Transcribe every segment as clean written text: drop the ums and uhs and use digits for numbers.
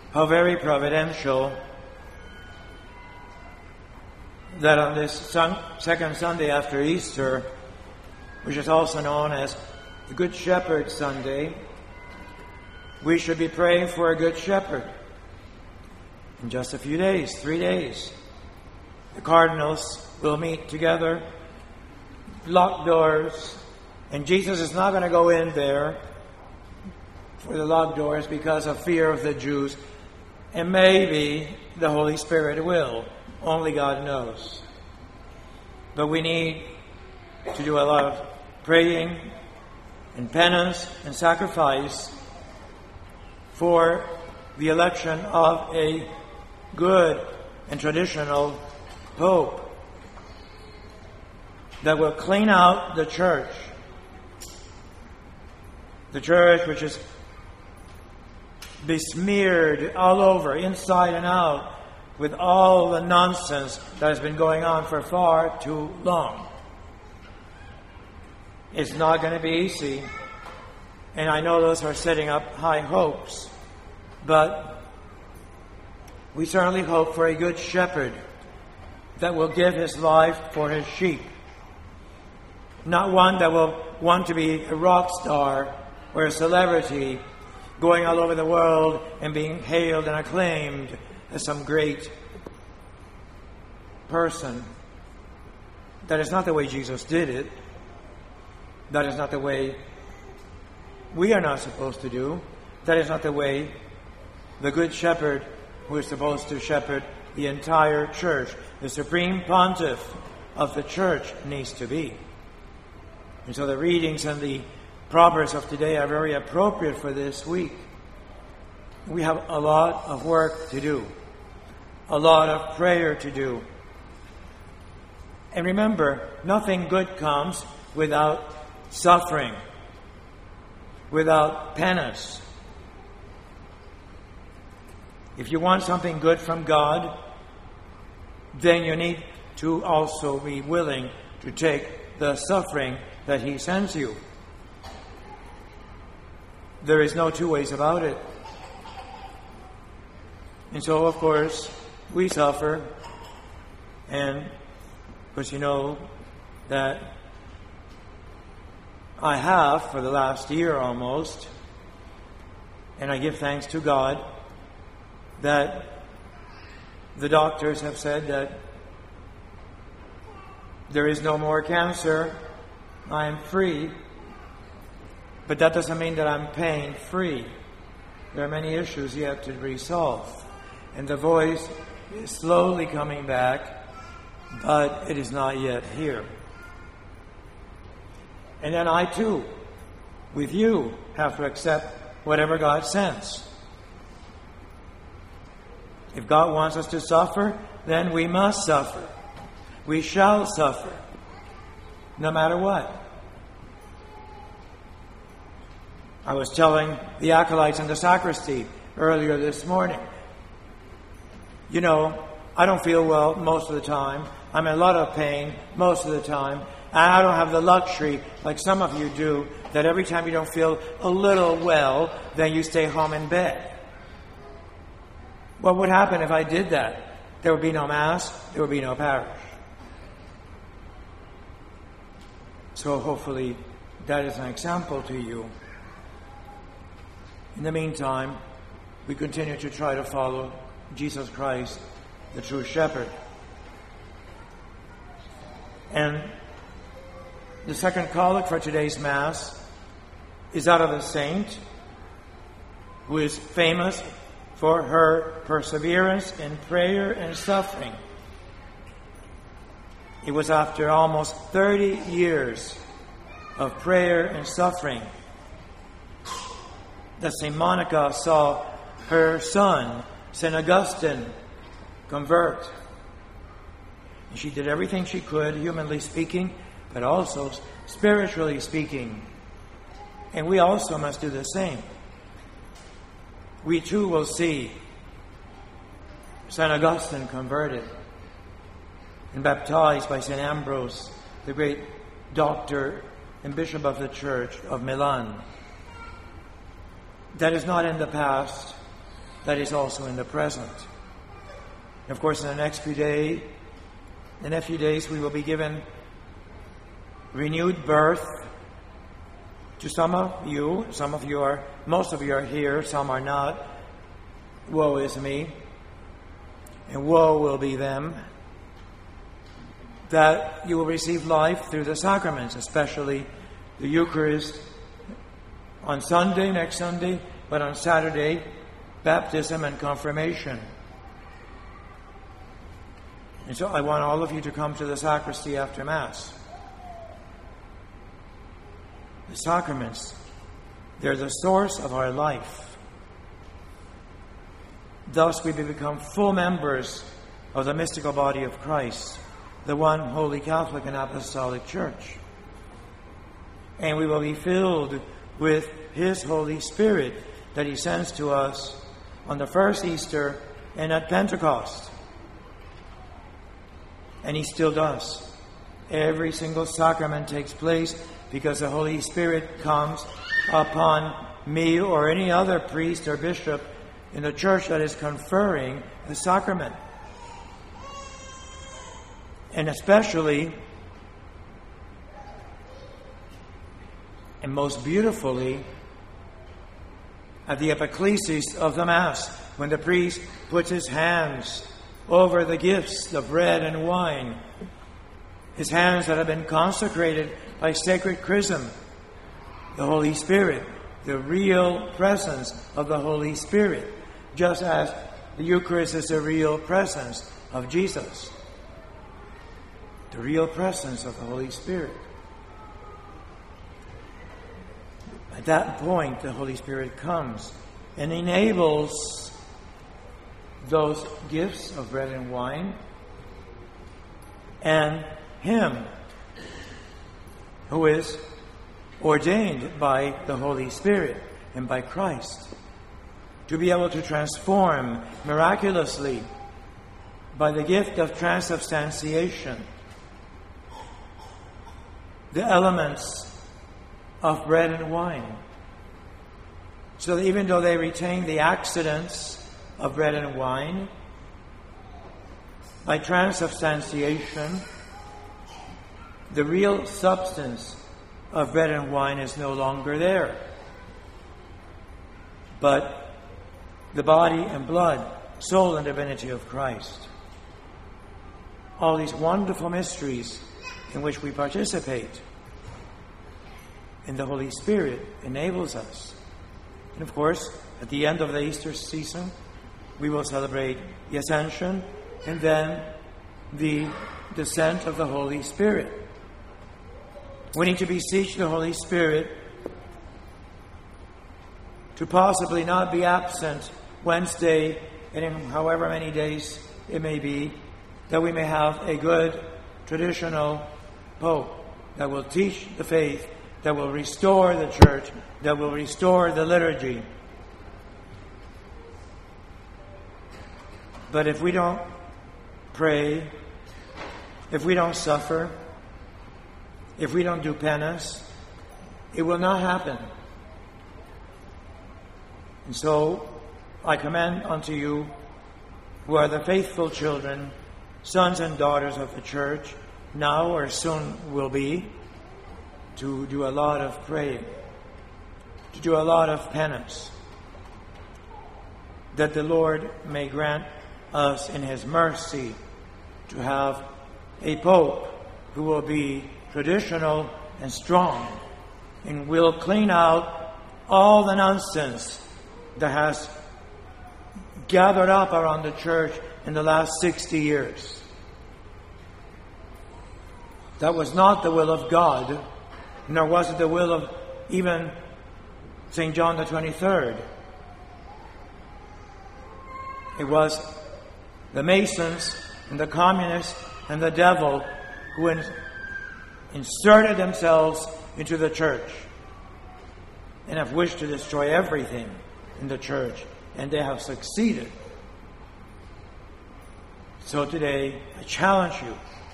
How very providential that on this second Sunday after Easter, which is also known as the Good Shepherd Sunday, we should be praying for a Good Shepherd. In just a few days, 3 days, the cardinals will meet together, locked doors, and Jesus is not going to go in there for the locked doors because of fear of the Jews. And maybe the Holy Spirit will. Only God knows. But we need to do a lot of praying and penance and sacrifice for the election of a good and traditional Pope that will clean out the church. The church which is besmeared all over, inside and out, with all the nonsense that has been going on for far too long. It's not going to be easy, and I know those are setting up high hopes, but we certainly hope for a good shepherd that will give his life for his sheep. Not one that will want to be a rock star or a celebrity going all over the world and being hailed and acclaimed as some great person. That is not the way Jesus did it. That is not the way we are not supposed to do. That is not the way the Good Shepherd, who is supposed to shepherd the entire church, the supreme pontiff of the church, needs to be. And so the readings and the Proverbs of today are very appropriate for this week. We have a lot of work to do, a lot of prayer to do. And remember, nothing good comes without suffering, without penance. If you want something good from God, then you need to also be willing to take the suffering that He sends you. There is no two ways about it. And so, of course, we suffer. And, of course, you know that I have for the last year almost. And I give thanks to God that the doctors have said that there is no more cancer. I am free. But that doesn't mean that I'm pain-free. There are many issues yet to resolve. And the voice is slowly coming back, but it is not yet here. And then I too, with you, have to accept whatever God sends. If God wants us to suffer, then we must suffer. We shall suffer, no matter what. I was telling the acolytes in the sacristy earlier this morning, you know, I don't feel well most of the time. I'm in a lot of pain most of the time. And I don't have the luxury, like some of you do, that every time you don't feel a little well, then you stay home in bed. What would happen if I did that? There would be no Mass, there would be no parish. So hopefully that is an example to you. In the meantime, we continue to try to follow Jesus Christ, the true shepherd. And the second collect for today's Mass is out of a saint who is famous for her perseverance in prayer and suffering. It was after almost 30 years of prayer and suffering that St. Monica saw her son, St. Augustine, convert. And she did everything she could, humanly speaking, but also spiritually speaking. And we also must do the same. We too will see St. Augustine converted and baptized by St. Ambrose, the great doctor and bishop of the Church of Milan. That is not in the past. that is also in the present. And of course, in the next few days, we will be given renewed birth to some of you. Most of you are here, some are not. Woe is me, and woe will be them. That you will receive life through the sacraments, especially the Eucharist on Sunday, next Sunday, but on Saturday, baptism and confirmation. And so I want all of you to come to the sacristy after Mass. The sacraments, they're the source of our life. Thus we become full members of the mystical body of Christ, the one holy Catholic and Apostolic Church. And we will be filled with His Holy Spirit that He sends to us on the first Easter and at Pentecost. And He still does. Every single sacrament takes place because the Holy Spirit comes upon me or any other priest or bishop in the church that is conferring the sacrament. And especially, and most beautifully, at the epiclesis of the Mass, when the priest puts his hands over the gifts, the bread and wine, his hands that have been consecrated by sacred chrism, the Holy Spirit, the real presence of the Holy Spirit, just as the Eucharist is the real presence of Jesus. The real presence of the Holy Spirit. At that point, the Holy Spirit comes and enables those gifts of bread and wine and Him who is ordained by the Holy Spirit and by Christ to be able to transform miraculously by the gift of transubstantiation the elements of bread and wine. So that even though they retain the accidents of bread and wine, by transubstantiation, the real substance of bread and wine is no longer there. But the body and blood, soul and divinity of Christ. All these wonderful mysteries in which we participate. And the Holy Spirit enables us. And of course, at the end of the Easter season, we will celebrate the Ascension and then the descent of the Holy Spirit. We need to beseech the Holy Spirit to possibly not be absent Wednesday and in however many days it may be, that we may have a good traditional Pope that will teach the faith, that will restore the church, that will restore the liturgy. But if we don't pray, if we don't suffer, if we don't do penance, it will not happen. And so I commend unto you, who are the faithful children, sons and daughters of the church, now or soon will be, to do a lot of praying, to do a lot of penance, that the Lord may grant us in His mercy to have a Pope who will be traditional and strong and will clean out all the nonsense that has gathered up around the church in the last 60 years. That was not the will of God, nor was it the will of even St. John the 23rd. It was the Masons and the Communists and the devil who inserted themselves into the church and have wished to destroy everything in the church, and they have succeeded. So today, I challenge you.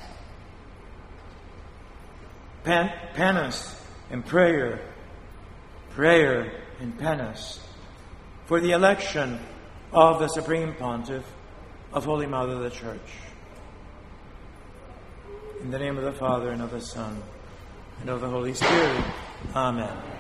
Penance and prayer and penance for the election of the Supreme Pontiff, of Holy Mother the Church. In the name of the Father, and of the Son, and of the Holy Spirit. Amen.